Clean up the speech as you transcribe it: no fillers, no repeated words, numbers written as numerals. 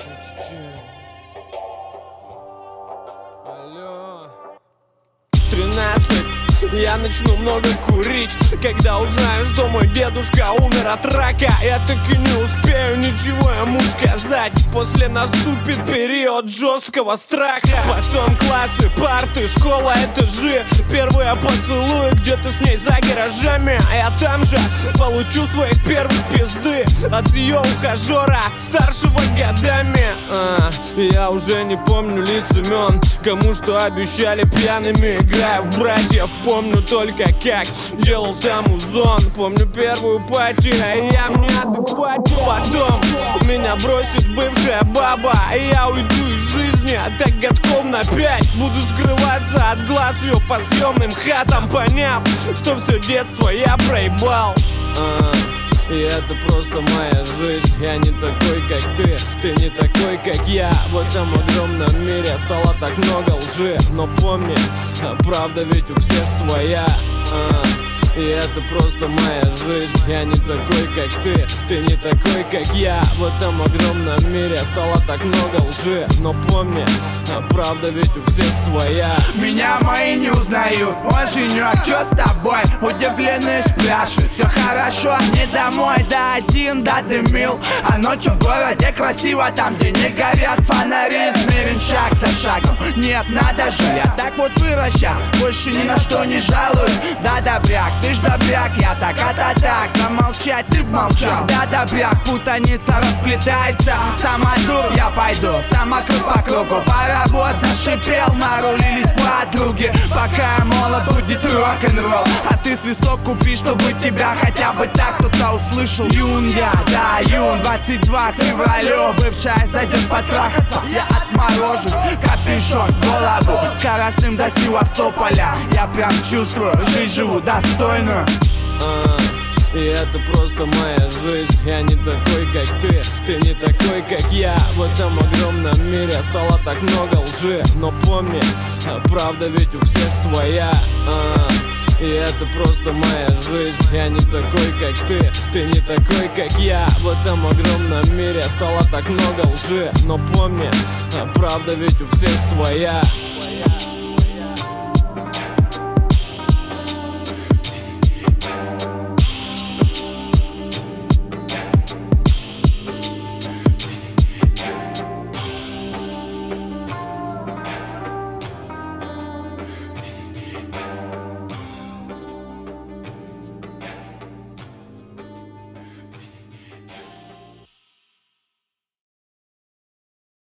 Алло. 13. Я начну много курить, когда узнаю, что мой дедушка умер от рака. Я так и не успею ничего ему сказать. После наступит период жесткого страха. Потом классы, парты, школа, этажи. Первые поцелуи где-то с ней за гаражами. А я там же получу своих первых пизды от ее ухажера, старшего годами. Я уже не помню лиц имен, кому что обещали пьяными, играя в братьев. Помню только как делался музон. Помню первую пати, а я в неадеквате. Потом меня бросит бывшая баба, и я уйду из жизни, так годков на 5. Буду скрываться от глаз ее по съемным хатам, поняв, что все детство я проебал. И это просто моя жизнь. Я не такой, как ты не такой, как я. В этом огромном мире стало так много лжи. Но помни, правда ведь у всех своя. И это просто моя жизнь. Я не такой, как ты не такой, как я. В этом огромном мире стало так много лжи. Но помни, правда ведь у всех своя. Меня мои не узнают, мой женек, чё с тобой? Удивлены спрашивают, все хорошо, не домой, да один додымил. А ночью в городе красиво, там где не горят фонари. Измерен шаг за шагом, нет, надо же. Я так вот вырос сейчас, больше ни на что не жалуюсь. Да, добряк, ты ж добряк, я так, так. Замолчать ты молчал. Да, добряк, путаница расплетается. Сама дур, я пойду, сама круг по кругу. Паровоз зашипел, нарулились подруги. Пока я молод, будет рок-н-ролл. А ты свисток купи, чтобы тебя хотя бы так кто-то услышал. Юн я, да, юн, 22 к февралю. Бывшая зайдет потрахаться, я отморожусь. Капюшон, голову, скоростным до Севастополя. Я прям чувствую, жизнь живу достойную. И это просто моя жизнь. Я не такой, как ты не такой, как я. В этом огромном мире стало так много лжи. Но помни, правда ведь у всех своя. И это просто моя жизнь. Я не такой, как ты не такой, как я. В этом огромном мире стало так много лжи. Но помни, правда ведь у всех своя.